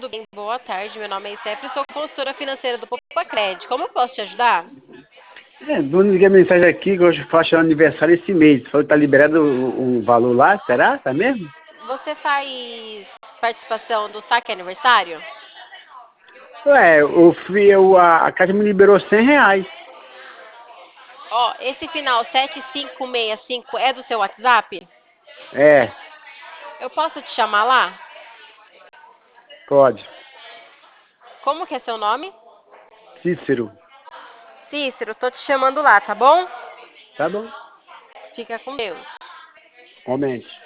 tudo bem? Boa tarde, meu nome é Stephanie, sou consultora financeira do Popacred. Como eu posso te ajudar? Não liguei a mensagem aqui que eu faço aniversário esse mês. Falou que tá liberado um valor lá, será? Tá mesmo? Você faz participação do saque aniversário? Ué, a Caixa me liberou R$ 100. Ó, esse final 7565 é do seu WhatsApp? É, Eu posso te chamar lá? pode. Como que é seu nome? Cícero. Cícero, tô te chamando lá, tá bom? Tá bom. Fica com Deus. Comente.